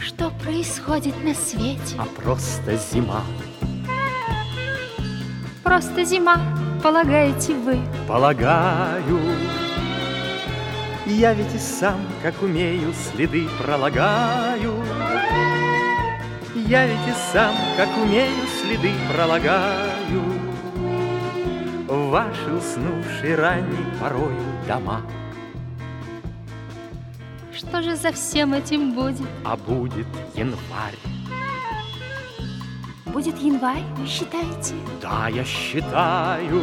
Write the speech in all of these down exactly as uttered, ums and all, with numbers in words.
Что происходит на свете? А просто зима. Просто зима, полагаете вы? Полагаю. Я ведь и сам, как умею, следы пролагаю. Я ведь и сам, как умею, следы пролагаю в ваши уснувшие ранней порою дома. Что же за всем этим будет? А будет январь. Будет январь, вы считаете? Да, я считаю.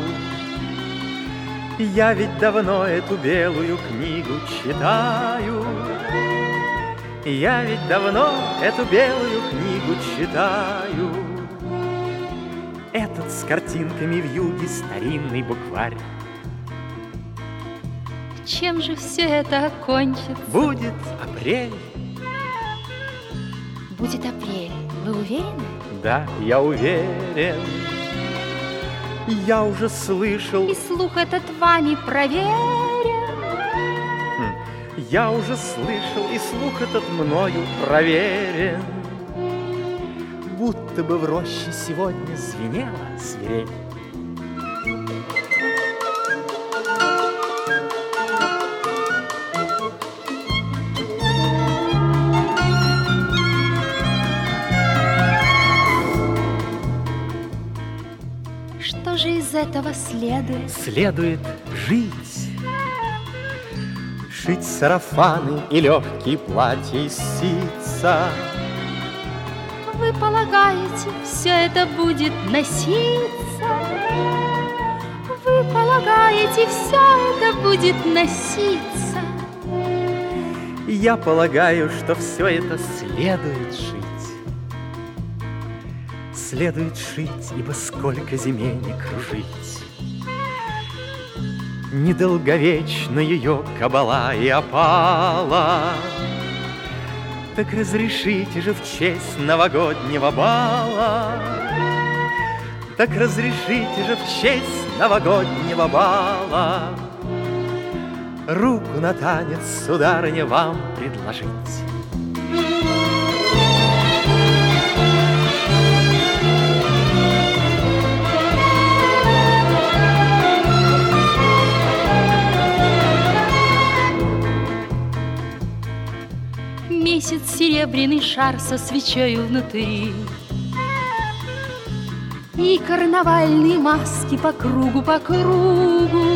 Я ведь давно эту белую книгу читаю. Я ведь давно эту белую книгу читаю. Этот с картинками в юге старинный букварь. Чем же все это окончится? Будет апрель. Будет апрель, вы уверены? Да, я уверен. Я уже слышал. И слух этот вами проверен. Я уже слышал, и слух этот мною проверен. Будто бы в роще сегодня звенела свирель. Что же из этого следует? Следует жить. Шить сарафаны и легкие платья из ситца. Вы полагаете, все это будет носиться? Вы полагаете, все это будет носиться? Я полагаю, что все это следует жить. Следует жить, ибо сколько зиме не кружить. Недолговечна ее кабала и опала. Так разрешите же в честь новогоднего бала, так разрешите же в честь новогоднего бала руку на танец, сударыня, вам предложить. Месяц серебряный шар со свечою внутри, и карнавальные маски по кругу, по кругу.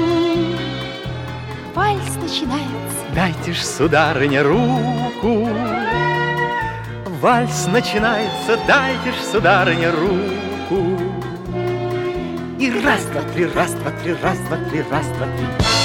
Вальс начинается. Дайте ж, сударыня, руку. Вальс начинается, дайте ж, сударыня, руку. И раз, два, три, раз, два, три, раз, два, три, раз, два, три.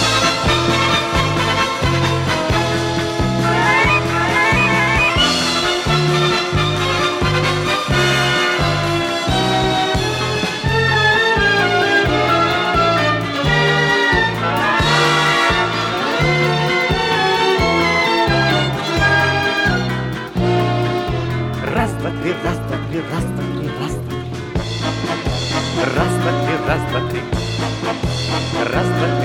Раз, два, три, раз, два, три, раз, два, три, раз, два, три. Раз, два, три, раз, два, три. Раз, два, три.